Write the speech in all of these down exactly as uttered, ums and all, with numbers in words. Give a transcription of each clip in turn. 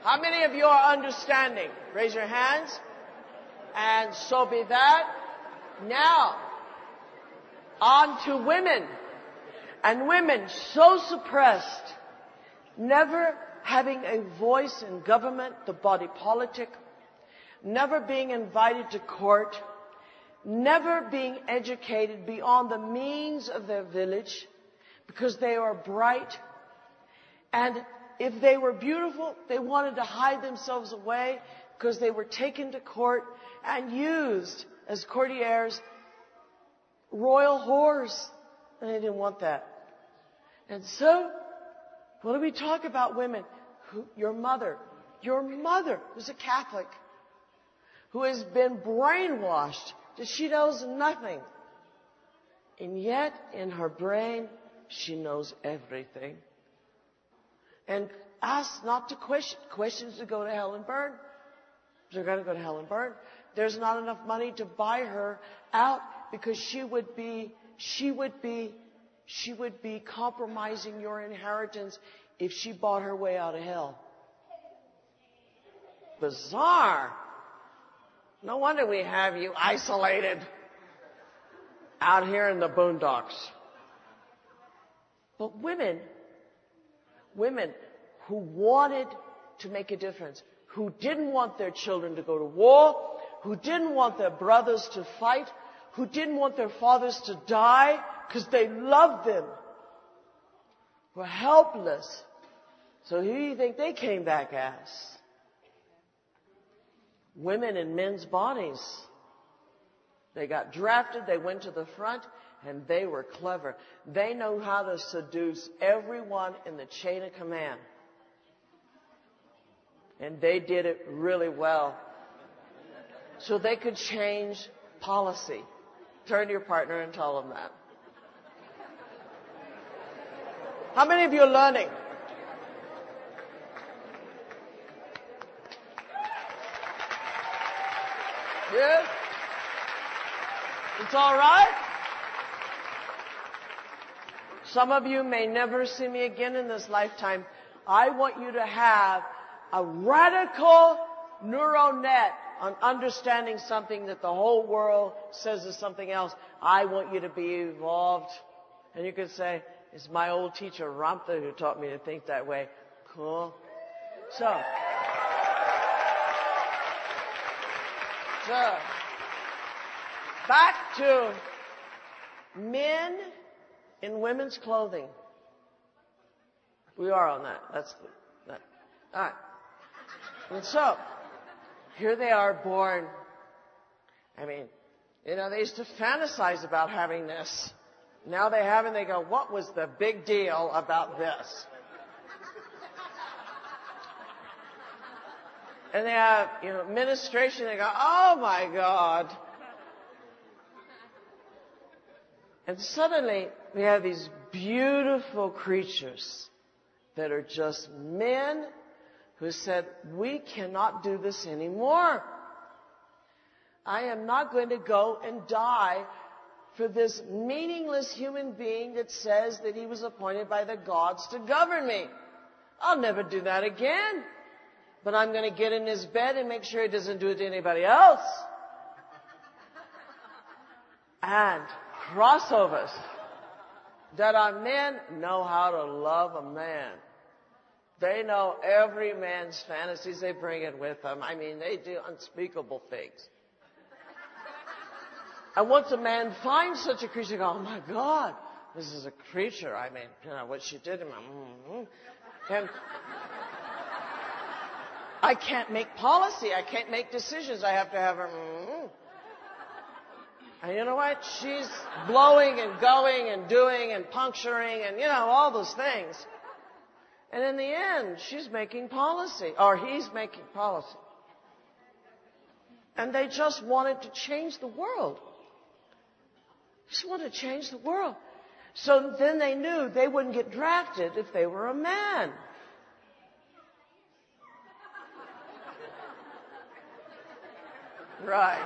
How many of you are understanding? Raise your hands. And so be that. Now, on to women. And women so suppressed, never having a voice in government, the body politic, never being invited to court, never being educated beyond the means of their village because they are bright. And if they were beautiful, they wanted to hide themselves away because they were taken to court and used as courtiers, royal whores. And they didn't want that. And so, what do we talk about women? Who, your mother, your mother who's a Catholic, who has been brainwashed that she knows nothing. And yet, in her brain, she knows everything. And ask not to question, questions to go to hell and burn. They're going to go to hell and burn. There's not enough money to buy her out because she would be, she would be, she would be compromising your inheritance if she bought her way out of hell. Bizarre. No wonder we have you isolated out here in the boondocks. But women, women who wanted to make a difference, who didn't want their children to go to war, who didn't want their brothers to fight, who didn't want their fathers to die because they loved them, were helpless. So who do you think they came back as? Women in men's bodies. They got drafted, they went to the front, and they were clever. They know how to seduce everyone in the chain of command. And they did it really well. So they could change policy. Turn to your partner and tell them that. How many of you are learning? Yes? It's all right? Some of you may never see me again in this lifetime. I want you to have a radical neural net on understanding something that the whole world says is something else. I want you to be evolved. And you could say, it's my old teacher, Ramtha, who taught me to think that way. Cool. So, so back to men in women's clothing. We are on that. That's the, that. All right. And so, here they are born. I mean, you know, they used to fantasize about having this. Now they have it and they go, what was the big deal about this? And they have, you know, administration, they go, oh my God. And suddenly we have these beautiful creatures that are just men who said, we cannot do this anymore. I am not going to go and die for this meaningless human being that says that he was appointed by the gods to govern me. I'll never do that again. But I'm going to get in his bed and make sure he doesn't do it to anybody else. And crossovers that are men know how to love a man. They know every man's fantasies. They bring it with them. I mean, they do unspeakable things. And once a man finds such a creature, they go, oh my God, this is a creature. I mean, you know, what she did to me. Mm-hmm. And I can't make policy. I can't make decisions. I have to have her. Mm-hmm. And you know what? She's blowing and going and doing and puncturing and, you know, all those things. And in the end, she's making policy, or he's making policy. And they just wanted to change the world. Just wanted to change the world. So then they knew they wouldn't get drafted if they were a man. Right.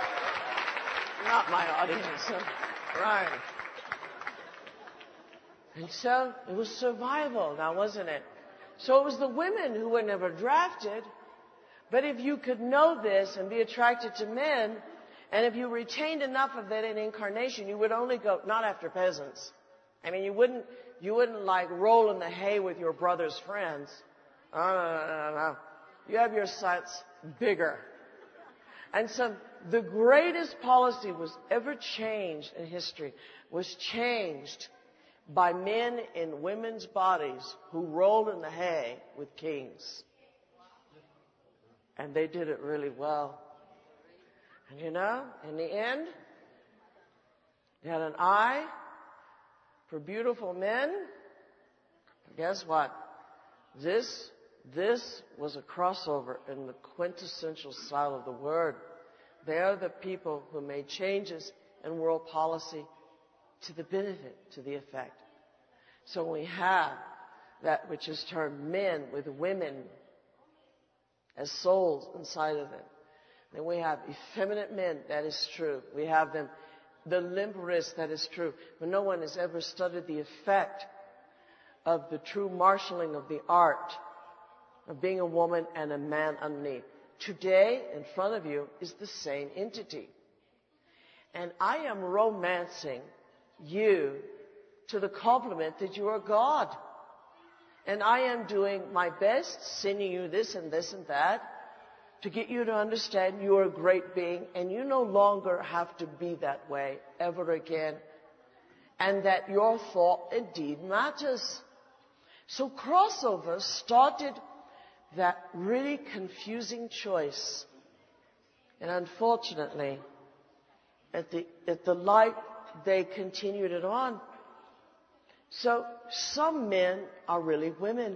Not my audience. Right. And so it was survival now, wasn't it? So it was the women who were never drafted. But if you could know this and be attracted to men, and if you retained enough of that in incarnation, you would only go, not after peasants. I mean, you wouldn't, you wouldn't like roll in the hay with your brother's friends. Oh, no, no, no, no. You have your sights bigger. And so the greatest policy was ever changed in history was changed by men in women's bodies who rolled in the hay with kings. And they did it really well. And you know, in the end, they had an eye for beautiful men. Guess what? This, this was a crossover in the quintessential style of the word. They are the people who made changes in world policy to the benefit, to the effect. So we have that which is termed men with women as souls inside of them. Then we have effeminate men, that is true. We have them, the limp wrist, that is true. But no one has ever studied the effect of the true marshalling of the art of being a woman and a man underneath. Today, in front of you, is the same entity. And I am romancing you to the compliment that you are God. And I am doing my best, sending you this and this and that, to get you to understand you are a great being, and you no longer have to be that way ever again, and that your thought indeed matters. So crossover started that really confusing choice. And unfortunately, at the, at the light, they continued it on. So some men are really women.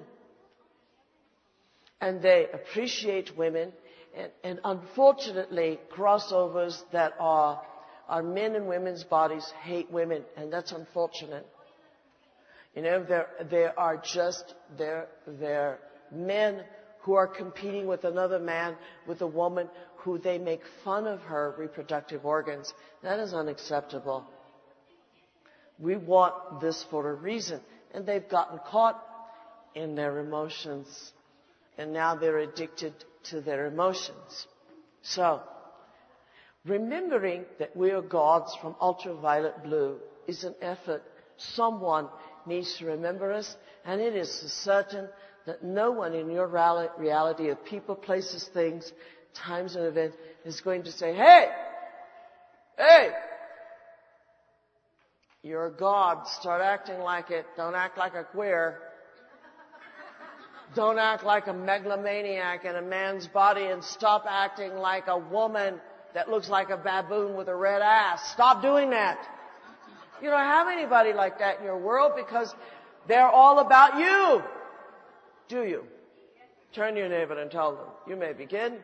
And they appreciate women. And, and unfortunately, crossovers that are, are men and women's bodies hate women. And that's unfortunate. You know, there, there are just, there, there men who are competing with another man, with a woman, who they make fun of her reproductive organs. That is unacceptable. We want this for a reason. And they've gotten caught in their emotions. And now they're addicted to their emotions. So, remembering that we are gods from ultraviolet blue is an effort. Someone needs to remember us, and it is certain that no one in your reality of people, places, things, times, and events is going to say, hey, hey, you're a god, start acting like it, don't act like a queer. Don't act like a megalomaniac in a man's body, and stop acting like a woman that looks like a baboon with a red ass. Stop doing that. You don't have anybody like that in your world because they're all about you. Do you? Turn to your neighbor and tell them, you may begin.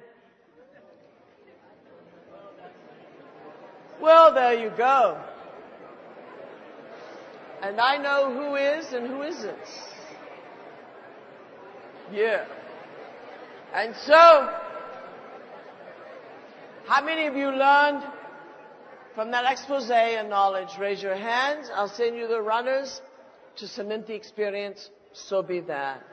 Well, there you go. And I know who is and who isn't. Yeah. And so, how many of you learned from that expose and knowledge? Raise your hands. I'll send you the runners to cement the experience. So be that.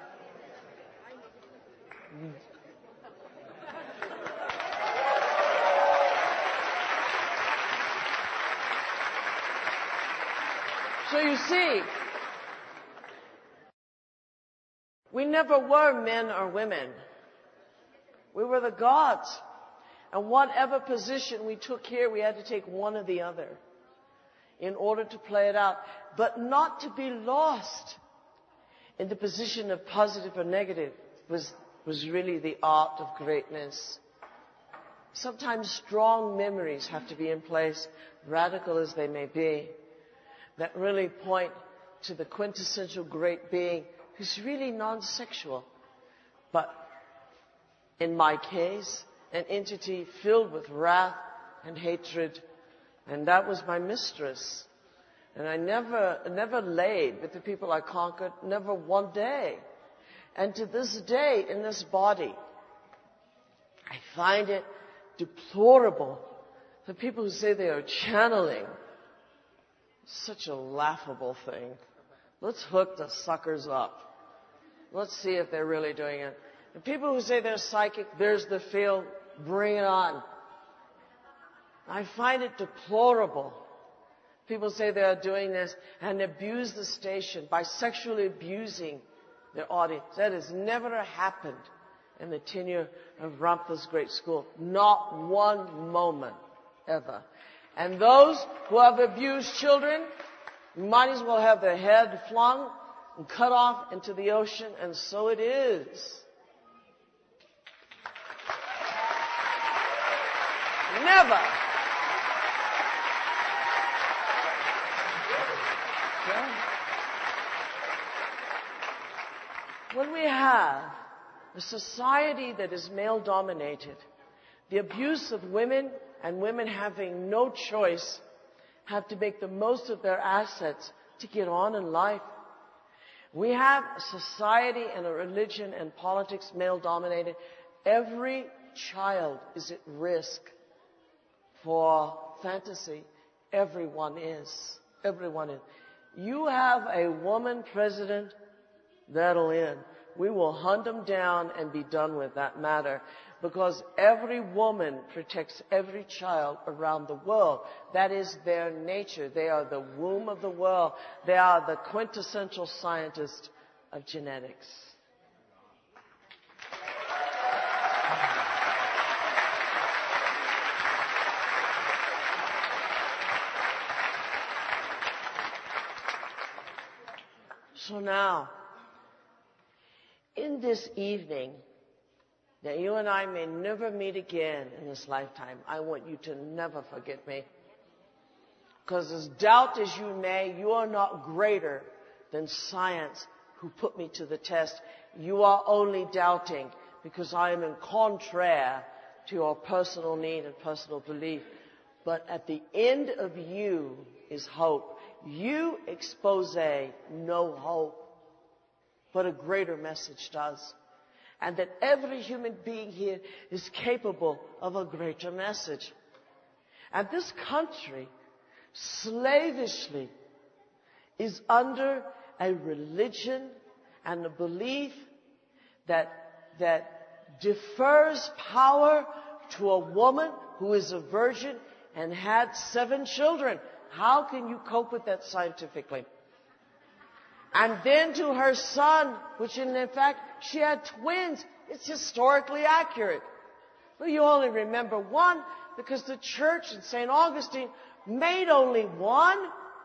So you see, we never were men or women. We were the gods. And whatever position we took here, we had to take one or the other in order to play it out. But not to be lost in the position of positive or negative was, was really the art of greatness. Sometimes strong memories have to be in place, radical as they may be, that really point to the quintessential great being who's really non-sexual. But in my case, an entity filled with wrath and hatred. And that was my mistress. And I never, never laid with the people I conquered, never one day. And to this day, in this body, I find it deplorable. The people who say they are channeling, such a laughable thing. Let's hook the suckers up. Let's see if they're really doing it. The people who say they're psychic, there's the field, bring it on. I find it deplorable. People say they are doing this and abuse the station by sexually abusing their audience. That has never happened in the tenure of Ramtha's great school. Not one moment ever. And those who have abused children might as well have their head flung and cut off into the ocean, and so it is. Never. Okay. When we have a society that is male-dominated, the abuse of women and women having no choice have to make the most of their assets to get on in life. We have a society and a religion and politics male-dominated. Every child is at risk for fantasy. Everyone is. Everyone is. You have a woman president, that'll end. We will hunt them down and be done with that matter, because every woman protects every child around the world. That is their nature. They are the womb of the world. They are the quintessential scientist of genetics. So now, in this evening, that you and I may never meet again in this lifetime, I want you to never forget me. Because as doubt as you may, you are not greater than science who put me to the test. You are only doubting because I am in contraire to your personal need and personal belief. But at the end of you is hope. You expose no hope, but a greater message does. And that every human being here is capable of a greater message. And this country, slavishly, is under a religion and a belief that, that defers power to a woman who is a virgin and had seven children. How can you cope with that scientifically? And then to her son, which in fact, she had twins. It's historically accurate. But you only remember one because the church in Saint Augustine made only one.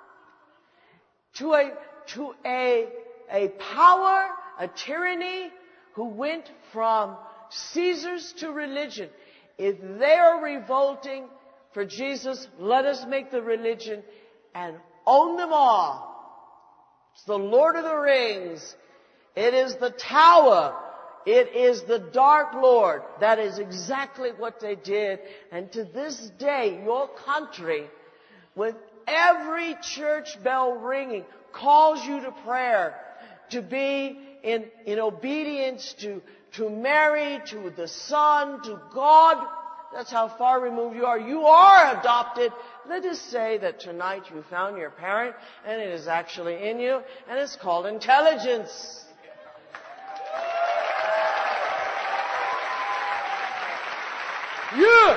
To a, to a, a power, a tyranny, who went from Caesars to religion. If they are revolting for Jesus, let us make the religion and own them all. It's the Lord of the Rings. It is the Tower. It is the Dark Lord. That is exactly what they did. And to this day, your country, with every church bell ringing, calls you to prayer, to be in, in obedience to, to Mary, to the Son, to God. That's how far removed you are. You are adopted. Let us say that tonight you found your parent and it is actually in you, and it's called intelligence. You!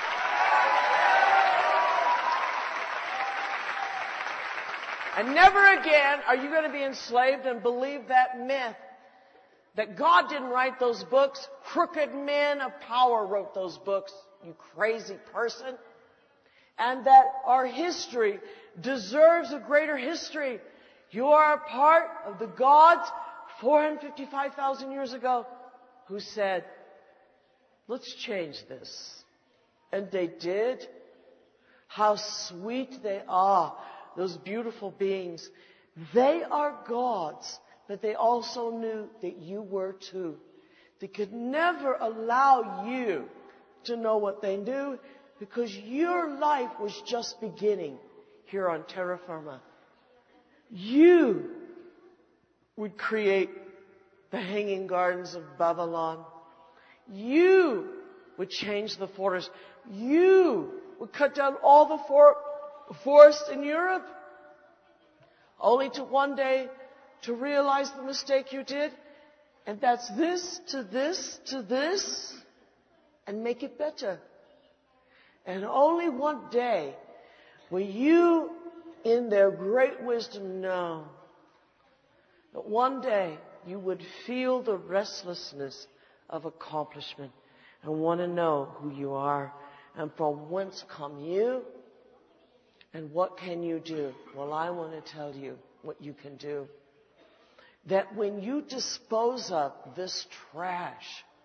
And never again are you going to be enslaved and believe that myth that God didn't write those books. Crooked men of power wrote those books, you crazy person. And that our history deserves a greater history. You are a part of the gods four hundred fifty-five thousand years ago who said, let's change this. And they did. How sweet they are, those beautiful beings. They are gods, but they also knew that you were too. They could never allow you to know what they knew, because your life was just beginning here on terra firma. You would create the hanging gardens of Babylon. You would change the forest. You would cut down all the for- forests in Europe, only to one day to realize the mistake you did. And that's this to this to this. And make it better. And only one day will you, in their great wisdom, know that one day you would feel the restlessness of accomplishment and want to know who you are and from whence come you and what can you do. Well, I want to tell you what you can do. That when you dispose of this trash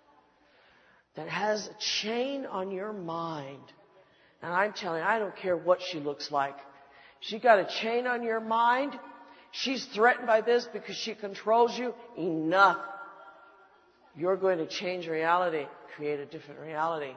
that has a chain on your mind, and I'm telling you, I don't care what she looks like. She got a chain on your mind. She's threatened by this because she controls you. Enough. You're going to change reality, create a different reality.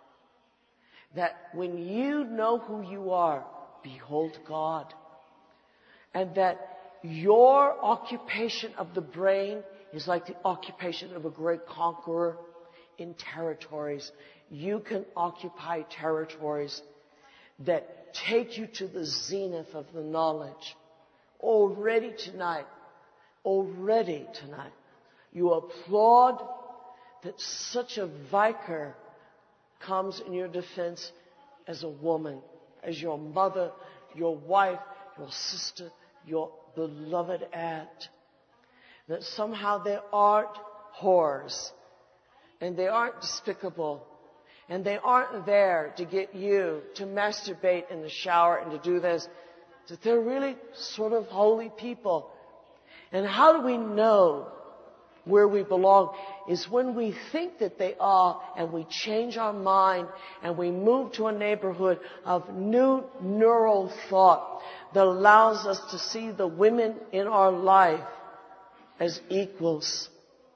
That when you know who you are, behold God. And that your occupation of the brain is like the occupation of a great conqueror in territories. You can occupy territories that take you to the zenith of the knowledge. Already tonight, already tonight, you applaud that such a vicar comes in your defense as a woman, as your mother, your wife, your sister, your beloved aunt. That somehow they aren't whores, and they aren't despicable, and they aren't there to get you to masturbate in the shower and to do this. That they're really sort of holy people. And how do we know where we belong? Is when we think that they are and we change our mind and we move to a neighborhood of new neural thought that allows us to see the women in our life as equals.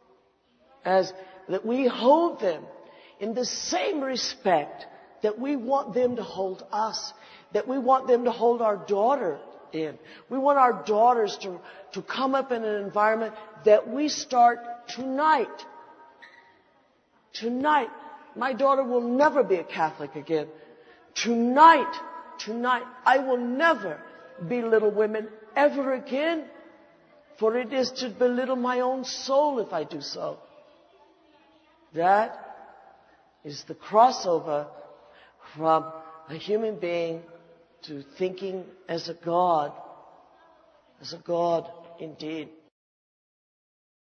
As that we hold them in the same respect that we want them to hold us. That we want them to hold our daughter in. We want our daughters to, to come up in an environment that we start tonight. Tonight. My daughter will never be a Catholic again. Tonight, tonight, I will never belittle women ever again. For it is to belittle my own soul if I do so. That is the crossover from a human being to thinking as a God, as a God indeed.